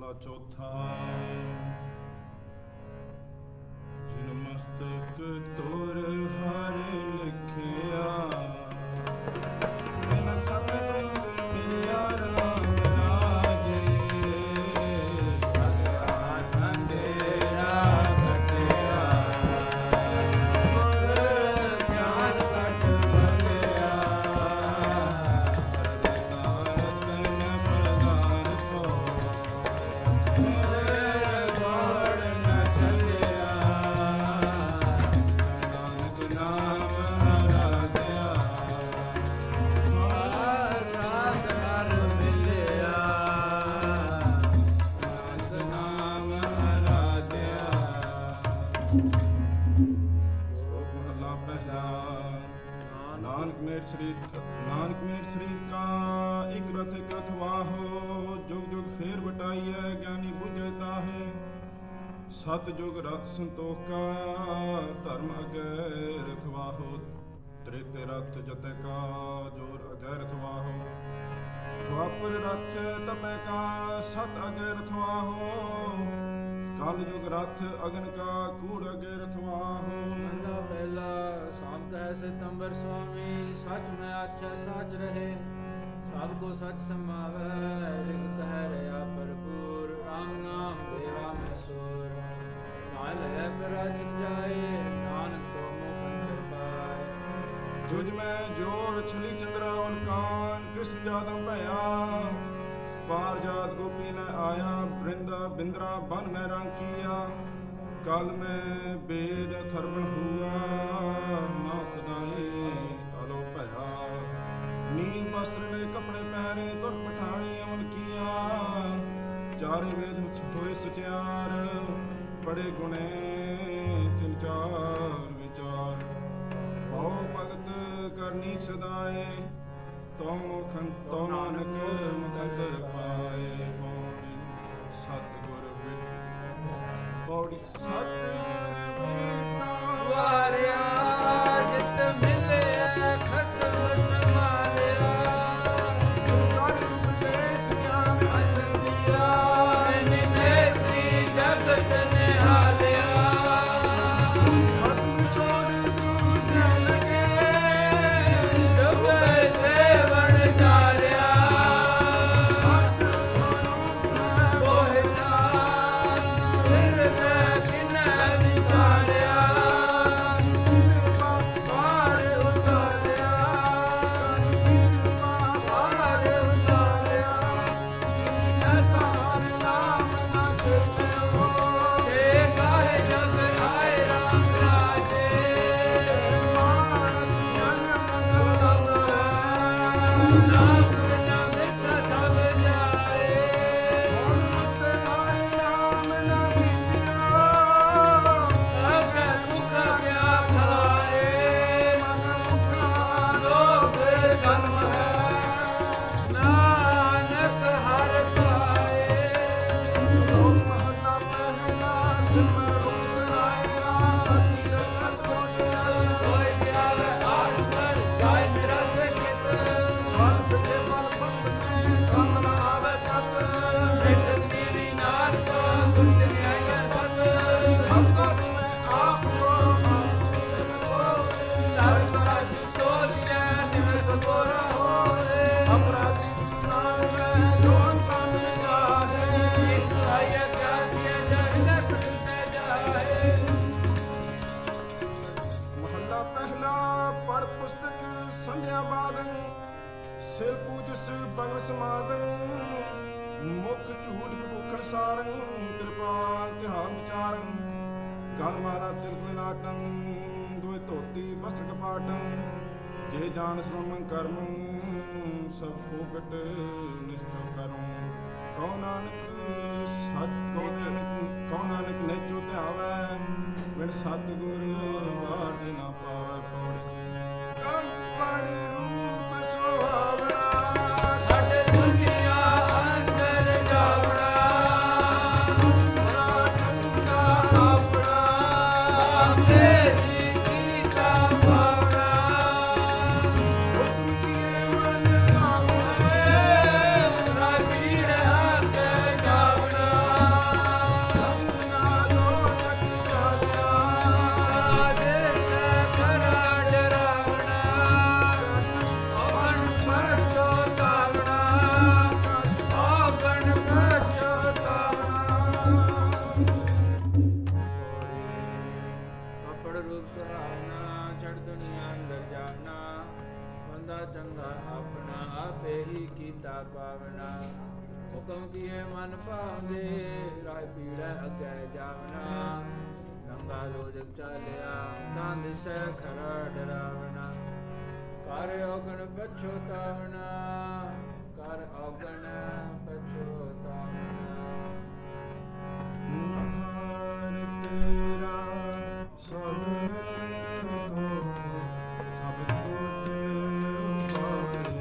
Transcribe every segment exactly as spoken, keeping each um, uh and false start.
ਮਹਲਾ ਚੌਥਾ। ਜਿਨ ਮਸਤਕ ਤੁਰ ਹਰ ਲਿਖਿਆ, ਬਿਨ ਸਤਿ ਮਿਲਿਆ ਰਾਮ ਰਾਜੇ। ਭਲਿਆ ਠੰਡੇਰਾ ਕੱਟਿਆ, ਗੁਰ ਗਿਆਨ ਘਟ ਭਲਿਆ। ਨਾਨਕ ਮੇਰ ਸਰੀਰ ਨਾਨਕ ਮੇਰ ਸਰੀਰ ਕਾ ਇਕ ਰਥ ਇਕ ਰਥ ਵਾਹੋ। ਜੁਗ ਜੁਗ ਫੇਰ ਵਟਾਈਐ ਗਿਆਨੀ ਬੁਝੈ ਤਾਹੇ। ਸਤ ਜੁਗ ਰਥ ਸੰਤੋਖ ਕਾ ਧਰਮ ਅਗੈ ਰਥ ਵਾਹੋ। ਤ੍ਰੇਤੇ ਰਥ ਜਤੈ ਕਾ ਜੋਰ ਅਗੈ ਰਥ ਵਾਹੋ। ਦੁਆਪਰ ਰਥ ਤਪੈ ਕਾ ਸਤ ਅਗੈ ਰਥ ਵਾਹੋ। ਕਲ ਜੁਗ ਰਥ ਅਗਨ ਕਾ ਕੂੜ ਅਗੈ ਰਥ ਵਾਹੋ। ਮੰਦਾ ਪਹਿਲਾ ਸਾਮ ਕਹੈ ਸਿਤੰਬਰ ਸੁਆਮੀ। ਸਚ ਮੈਂ ਆਛੈ ਸਚ ਰਹੇ, ਸਭ ਕੋ ਸਚ ਸਮਾਵੈ। ਰਿਗ ਕਹਿ ਰਿਹਾ ਭਰਪੂਰ, ਰਾਮ ਨਾਮ ਦੇਵਾ ਮੈਂ ਸੂਰ। ਨਾ ਲੈ ਪਰਾਜਿਤ ਜਾਏ, ਨਾਨਕ ਤੋ ਮੁਖ ਅੰਤਰ ਪਾਏ। ਜੁਜ ਮੈਂ ਜੋਰ ਛਲੀ ਚੰਦਰਾਵਨ ਕਾਨ, ਕ੍ਰਿਸ਼ਨ ਜਾਦਮ ਭਇਆ। ਪਾਰ ਜਾਤ ਗੋਪੀ ਨ ਆਇਆ, ਬ੍ਰਿੰਦਾ ਬਿੰਦਰਾ ਬਨ ਮੈਂ ਰਾਂਕੀਆ। ਕਲ ਮੈਂ ਬੇਦ ਥਰਵਣ ਹੂਆ, ਨਾ ਖੁਦਾਈ ਅਲੋ ਭਇਆ। ਨੀਂਦ ਵਸਤਰ ਨੇ ਕਪੜੇ ਪਹਿਰੇ, ਤੁਰ ਪਠਾਣੀ ਅਮਨ ਕੀਆ। ਚਾਰੇ ਵੇਦ ਹੋਏ ਸਚਿਆਰ, ਬੜੇ ਗੁਣੇ ਤਿੰਨ ਚਾਰ ਵਿਚਾਰ। ਭਉ ਭਗਤ ਕਰਨੀ ਸਦਾਏ, ਤੋ ਮੁਖੰ ਤੋ ਨਾਨਕ ਮੁਖੰਦਰ ਪਾਏ। ਪੌੜੀ ਸਤਿਗੁਰ ਵਿਟ ਪੌੜੀ ਸਤਿਗੁਰ ਵਿਟਾ ਵਾਰਿਆ। ਜਿਤ ਮਿਲਿਆ ਖਸਮ ਸੰਭਾਲਿਆ। ਕਰ ਉਪਦੇਸ਼ ਗਿਆਨ ਅਨੰਦ ਦਿਆ। ਨਿਨੇਤੀ ਜਗਤ ਨਿਹਾਲਿਆ। ਖਸਮ ਛੋੜ ਦੂਜੇ ਲਗੇ, ਡੁਬੈ ਸੇਵਨ ਚਾਰਿਆ। ਕੋਹਿਨਾ ਫਿਰਦੇ ਕਿਨੈ ਵਿਚਾਰਿਆ। ਪਾਰ ਉਤਾਰਿਆ, ਪਾਰ ਉਤਾਰਿਆ। ਐਸਾ ਹਰ ਨਾਮ ਨਾ ਜਪਿਓ, ਸੇ ਕਾਹੇ ਜਗ ਆਏ ਰਾਮ ਰਾਜੇ। ਮਾਨਸ ਜਨ ਮੰਗਲ ਨਾਮ ਬਿਨਾ ਮਿੱਠਾ ਸਭ ਜਾਏ। ਅਗੈ ਦੁਖ ਕਿਆ ਖਾਏ। ਲੋਭ ਜਨਮ ਹੈ, ਨਾਨਕ ਹਰਿ ਪਾਏ। ਕੋਈ ਪਿਆਵੇ ਆਸ ਪਰ, ਜਾਇ ਮੇਰਾ ਸਿਖਿਤ। ਮਿਟ ਤੇਰੀ ਨਾਰ ਕੋ ਗੁੰਦ ਨਿਆਇ ਪਤ। ਧਰਮ ਰਾਜ ਸੋਚੈ ਨਿਵਸ ਗੋਰਾ ਹੋਏ। ਇਸ ਆਇਆ ਜਾਤਿ ਜਗਤ ਤੇ ਜਾਏ। ਮਹੱਲਾ ਪਹਿਲਾ। ਪੜ੍ਹ ਪੁਸਤਕ ਸੰਧਿਆ ਬਾਦਨ, ਸਿਰ ਪੂਜ ਸਿਰ ਬਗਲ ਸਮਾਦਨ। ਮੁਖ ਝੂਠ ਭੁਖਣ ਸਾਰੰ, ਕਿਰਪਾਲ ਤਿਹਾਰ ਵਿਚਾਰੰ। ਗਲ ਮਾਲਾ ਤਿਲਕ ਨਾਟੰ, ਦੋਇ ਧੋਤੀ ਵਸਤਰ ਕਪਾਟੰ। ਜੇ ਜਾਣ ਸ਼੍ਰਮੰ ਕਰਮੰ, ਸਭ ਫੋਕਟ ਨਿਸ਼ਚੋ ਕਰੂੰ। ਕਉ ਨਾਨਕ ਸਤ ਕਉ ਨਾਨਕ ਕਉ ਨਾਨਕ ਨੇਚੋ ਧਿਆਵੈ, ਬਿਨ ਸਤਿਗੁਰ ਬਾਝ ਨਾ ਪਾਵੈ। ਪੌੜੀ ਕੰਪਣ ਰੂਪ ਸੁਹਾਵਣਾ, ਸਾਡੇ ਦੁਨੀਆ ਅੰਦਰ ਜਾਵੜਾ। ਆਪਣਾ ਤੇਰੀ ਕੀਤਾ ਪਾਵੜਾ। ਮਨ ਰਾਜੀਰ ਹੱਥ ਜਾਵੜਾ। ਰੂਪ ਸੁਹਾਵਨਾ, ਛੜ ਦੁਨੀਆ ਅੰਦਰ ਜਾਣਾ, ਬੰਦਾ ਚੰਗਾ ਆਪਣਾ, ਆਪੇ ਹੀ ਕੀਤਾ ਪਾਵਨਾ। ਹੁਕਮ ਕੀਏ ਮਨ ਭਾਉਂਦੇ, ਰਾਹ ਪੀੜੈ ਅੱਗੇ ਜਾਵਨਾ, ਨੰਗਾ ਲੋਜਕ ਚਾਲਿਆ, ਤਾਂ ਦਿਸੈ ਖਰਾ ਡਰਾਵਨਾ। ਕਰ ਔਗਣ ਪਛੋਤਾਵਨਾ, ਕਰ ਔਗਣ ਪਛੋਤਾਵਨਾ। ਤੇਰਾ ਸਭ ਕੋ ਸਭ ਕੋ ਦੇਵ ਪਾਵੇ।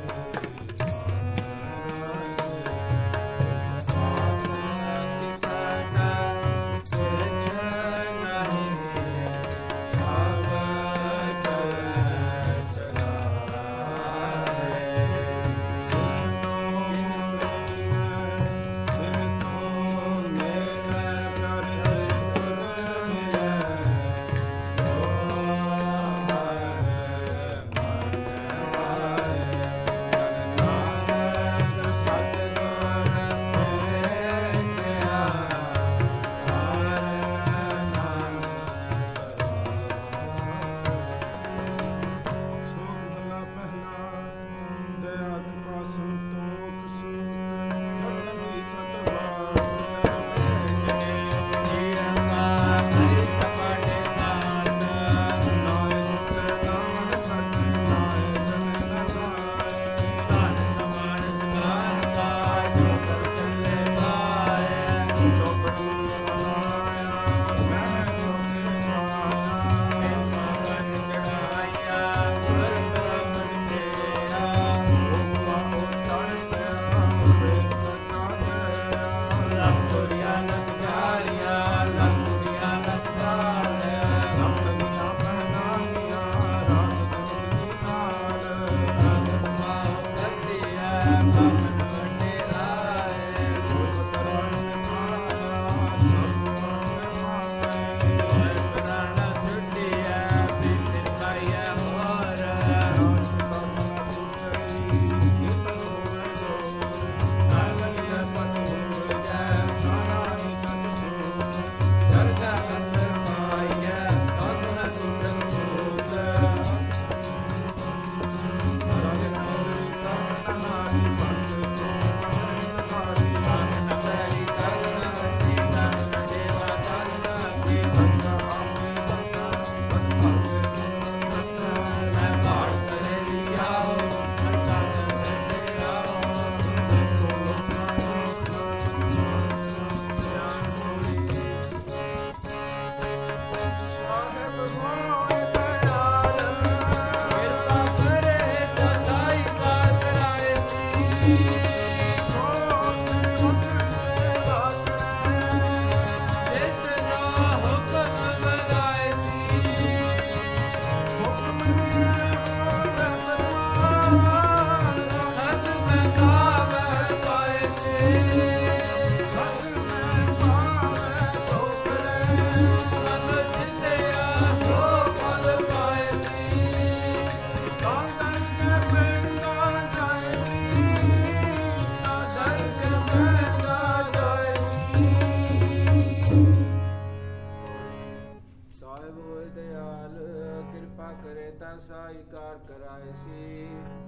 ਸਾਈਕਾਰ ਕਰਾਏ ਸੀ,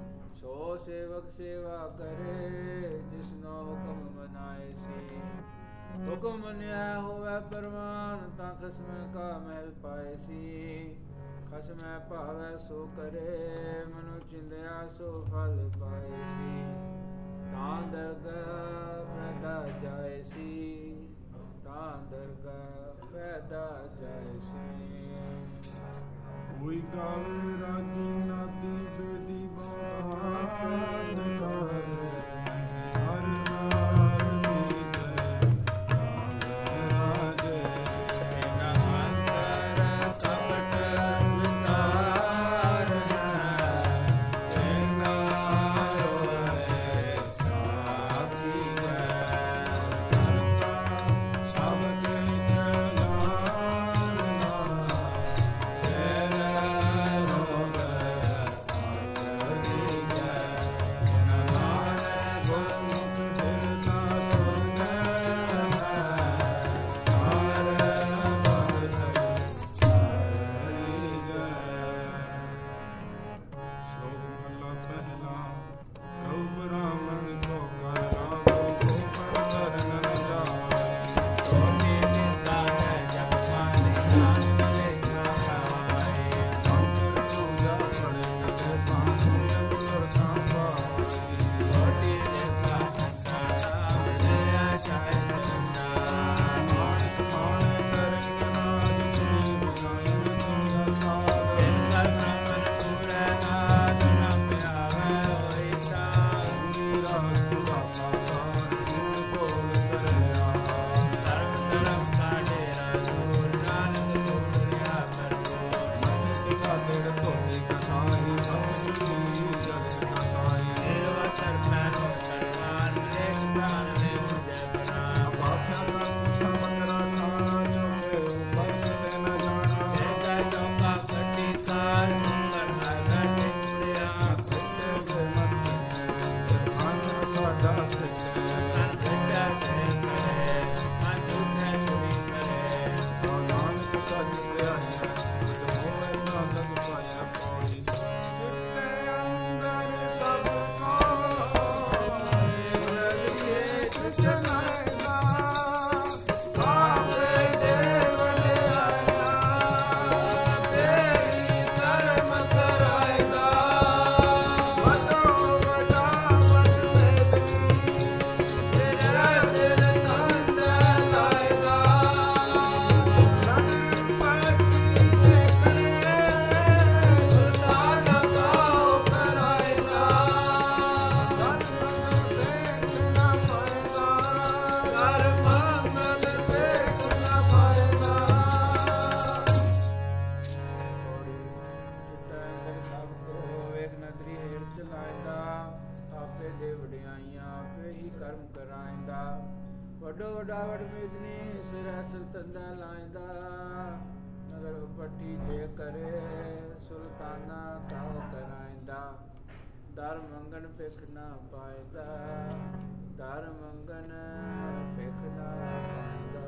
ਸੋ ਸੇਵਕ ਸੇਵਾ ਕਰੇ, ਜਿਸਨੋ ਹੁਕਮ ਮਨਾਏ ਸੀ। ਹੁਕਮ ਮੰਨਿਆ ਹੋਵੇ ਪਰਮਾਨ, ਤਾਂ ਖਸਮੈ ਕਾ ਮਹਿਲ ਪਾਏ ਸੀ। ਖਸਮੈ ਭਾਵੈ ਸੋ ਕਰੇ, ਮਨੁ ਚਿੰਦਿਆ ਸੋ ਫਲ ਪਾਏ ਸੀ। ਤਾਂ ਦਰਗਾਹ ਪੈਦਾ ਜਾਏ ਸੀ, ਤਾਂ ਦਰਗਾਹ ਪੈਦਾ ਜਾਏ ਸੀ। ਕੋਈ ਗਾਲ ਰਾਜੀ ਨਾਤੀ ਬੇਦੀ ਬਾਤ ਕਰ ਹਰ ਨਾਰ ਨੀਤ ਰਾਮ ਰਾਜੇ ਨਾ ਅੰਤਰ ਕਪਟ ਵਿਕਾਰ ਨਾ ਰੋਏ ਸਾਥੀ ਸਭ ਤੇ ਚਲਾ ਕਰਮ ਕਰਾਇਂਦਾ। ਵੱਡੋ ਵੱਡਾ ਵਡ ਮੇਦਨੀ ਸਿਰ ਅਸਲ ਤੰਦਾ ਲਾਇਂਦਾ। ਨਗਰ ਪੱਟੀ ਜੇ ਕਰੇ ਸੁਲਤਾਨਾ ਕਾਉ ਕਰਾਇਂਦਾ। ਦਰ ਮੰਗਣ ਭਿਖ ਨਾ ਪਾਇਦਾ। ਦਰ ਮੰਗਣ ਭਿਖ ਨਾ ਪਾਇਦਾ।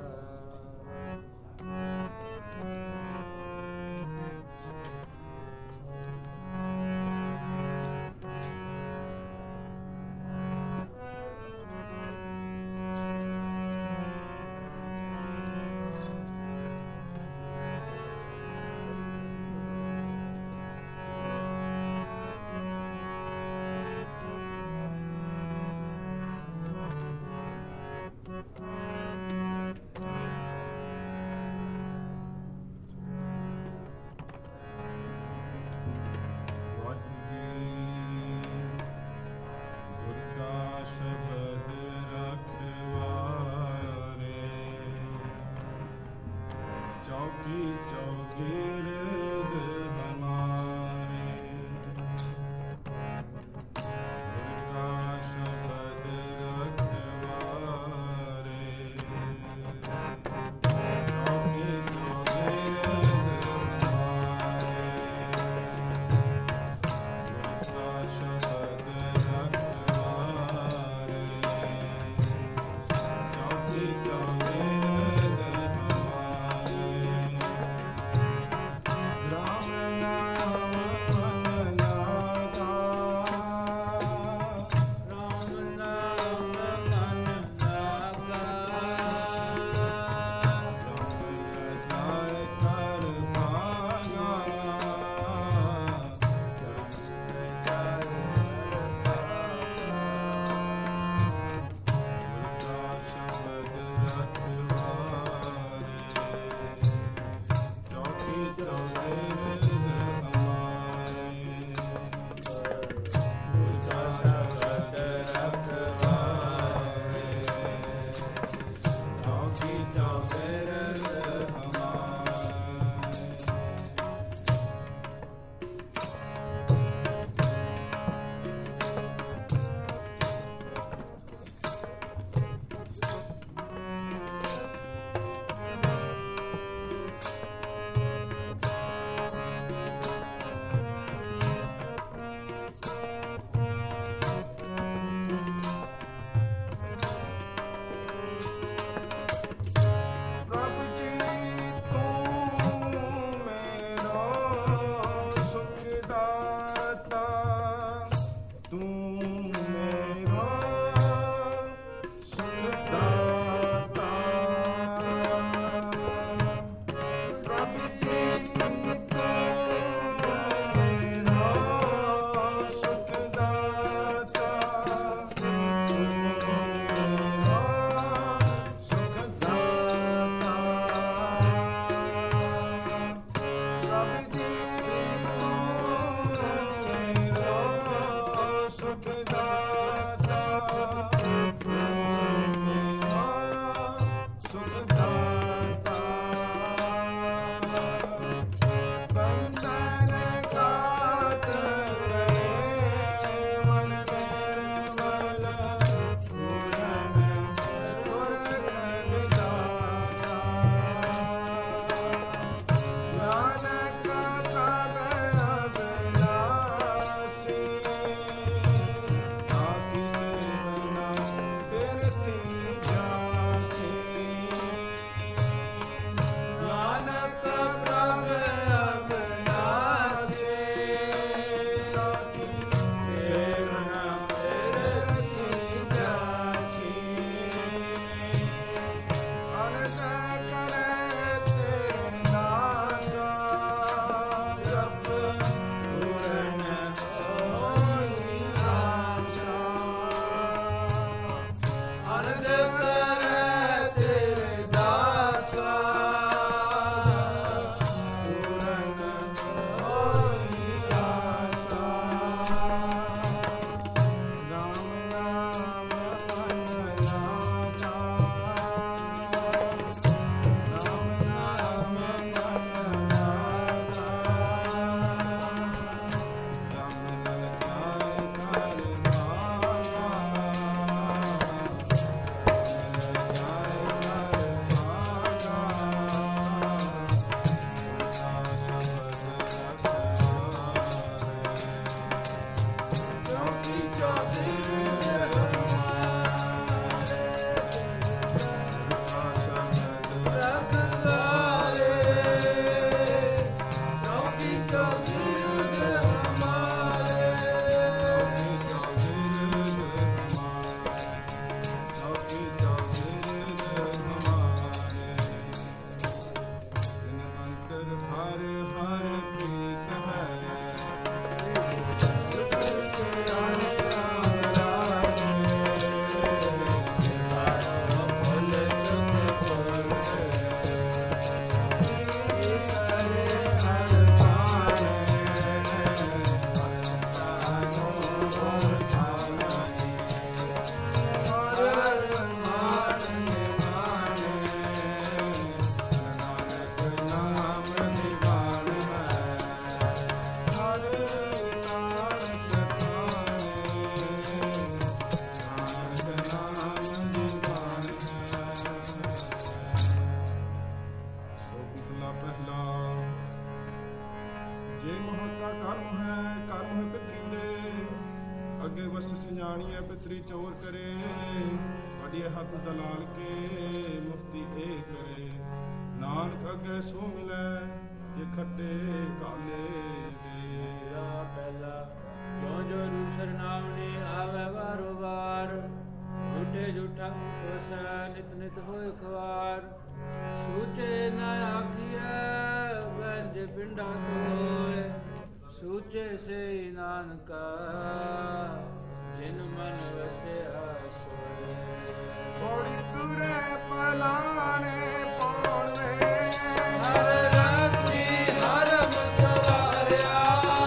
ਪਿਤਰੀ ਚੋਰ ਕਰੇ ਅੜੀਏ ਹੱਥ ਦਲਾਲ ਕੇ ਮੁਫਤੀ ਇਹ ਕਰੇ ਨਾਨਕ ਅੱਗੇ ਸੋ ਮਿਲੈ ਇਹ ਖੱਟੇ ਕਾਲੇ ਦੇ ਆ ਪਹਿਲਾ ਜੋ ਜੋ ਰੂਸਰ ਨਾਮ ਨੇ ਆਵੇ ਵਾਰੋ ਵਾਰ ਝੂਠੇ ਝੂਠਾ ਕੋਸਾ ਨਿਤ ਨਿਤ ਹੋਏ ਖਵਾਰ ਸੂਚੇ ਨਾ ਆਖੀਐ ਵੰਜ ਪਿੰਡਾ ਤੋਏ ਸੂਚੇ ਸੇ ਨਾਨਕਾ ਜਿਨ ਮਨ ਵਸਿਆ ਸੋਏ ਬੋੜੀ ਤੁਰੇ ਪਲਾਣੇ ਪੌਣੇ ਹਰ ਰਾਤੀ ਹਰ ਮਸਵਾਰਿਆ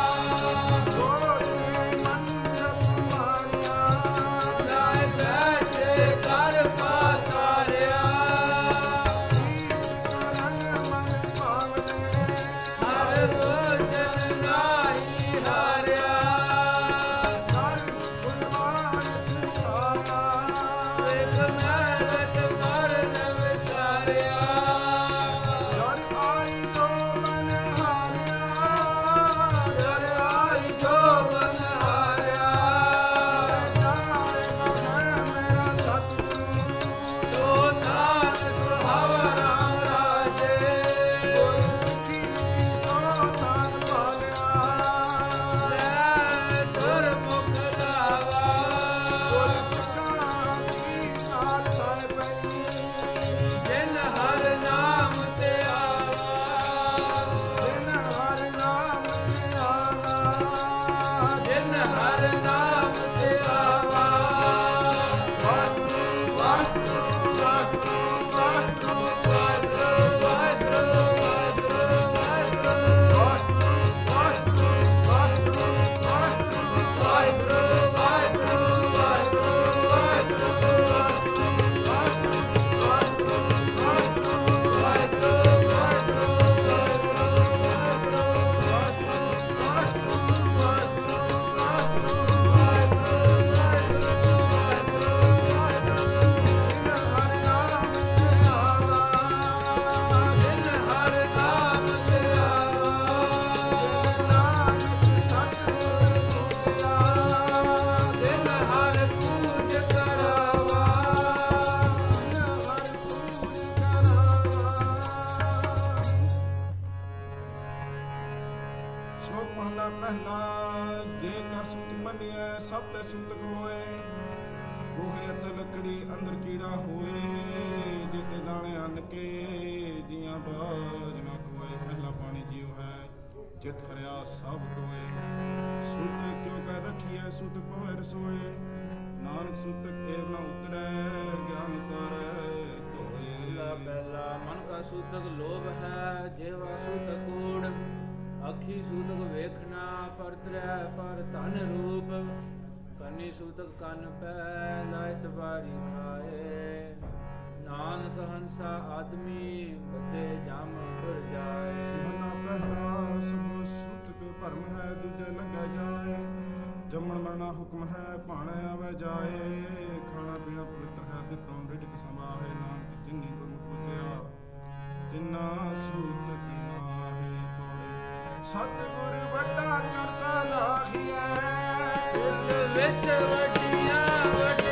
ਸੋਚੇ ਮਨ ਜਪ ਮਾਰਿਆ ਲਾਇ ਬੈਠੇ ਕਰ ਪਾਸਾਰਿਆ ਕਰਨ ਮਨ ਪਾਵਨੇ ਹਰ ਭੋਜਨ ਨਾਹੀ ਹਾਰਿਆ ਇੱਕ ਮਹਿਲਤ ਕਰਨ ਵਿਚਾਰਿਆ ਜਰ ਆਈ ਜੋ ਮਨ ਹਾਰਿਆ ਜਰ ਆਈ ਜੋ ਮਨ ਹਾਰਿਆ ਮੇਰਾ ਸਤਿਗੁਰੂ ਜੋ ਨਾਨਕ ਸੁਹਾਵਾ ਰਾਮ ਰਾਜੇ ਸੁਖੀ ਸੋ ਤਨ ਪਾਲਿਆ ਲੈ ਤੁਰ ਮੁਖ ਲਾਵਾ ਜਿਨ ਹਰ ਨਾਮ ਤੇ ਆਵਾ ਜਿਨ ਹਰ ਨਾਮ ਤੇ ਆਵਾ ਵਾਹਿਗੁਰੂ ਵਾਹਿਗੁਰੂ ਵਾਹਿਗੁਰੂ ਵਾਹਿਗੁਰੂ ਵਾਹਿਗੁਰੂ ਵਾਹਿਗੁਰੂ ਸ਼ਲੋਕ ਮਹਲਾ ਪਹਿਲਾ ਜੇ ਕਰ ਸੁਤ ਮੰਨਿਐ ਸਭ ਤੇ ਸੁਤਕ ਹੋਏ ਗੋਹੇ ਅਤੇ ਲੱਕੜੀ ਅੰਦਰ ਕੀੜਾ ਹੋਏ ਜੇ ਤੇ ਦਾਣੇ ਅੰਨ ਕੇ ਜੀਆਂ ਬਾਜ ਨਾ ਕੋਏ ਪਹਿਲਾ ਪਾਣੀ ਜੀਉ ਹੈ ਚਿਤ ਹਰਿਆ ਸਭ ਕੋਏ ਸੁਤ ਕਿਉ ਕਰ ਰਖੀਐ ਸੁਤ ਪਵੈ ਰਸੋਏ ਨਾਨਕ ਸੁਤਕ ਏਵ ਨ ਉਤਰੈ ਗਿਆਨ ਕਰੈ ਪਹਿਲਾ ਕੋਏ ਪਹਿਲਾ ਮਨ ਕਾ ਸੂਤਕ ਲੋਭ ਹੈ ਜੇਵਾ ਸੂਤਕ ਕੂੜ ਅੱਖੀ ਸੂਤਕ ਵੇਖਣਾ ਪਰਤਰੈ ਪਰ ਧਨ ਰੂਪ ਕੰਨੀ ਸੂਤਕ ਕੰਨ ਪੈ ਲਾਇਤ ਬਾਰੀ ਖਾਏ ਨਾਨਕ ਹੰਸਾ ਆਦਮੀ ਬਤੇ ਜਮ ਪੁਰ ਜਾਏ ਮਨਾ ਪਹਿਲਾ ਸਭ ਸੁਤਕ ਭਰਮ ਹੈ ਦੂਜੇ ਲੱਗੈ ਜਾਏ ਜੰਮਣ ਮਰਨਾ ਹੁਕਮ ਹੈ ਭਾਣੇ ਆਵੇ ਜਾਏ ਖਾਣਾ ਪੀਣਾ ਪਵਿੱਤਰ ਹੈ ਦਿੱਤੋਂ ਰਿਜਕ ਸੰਭਾਹੇ ਨਾਨਕ ਜਿਨੀ ਗੁਰ ਪੁੱਜਿਆ ਜਿਨਾ ਸੂਤਕ ਨਾਹੀ ਤੋੜੇ ਸਤਿਗੁਰ ਵੱਡਾ ਕਰ ਸਲਾਹੀਐ ਇਸ ਵਿੱਚ ਵੱਡੀਆਂ ਵੱਡੀਆਂ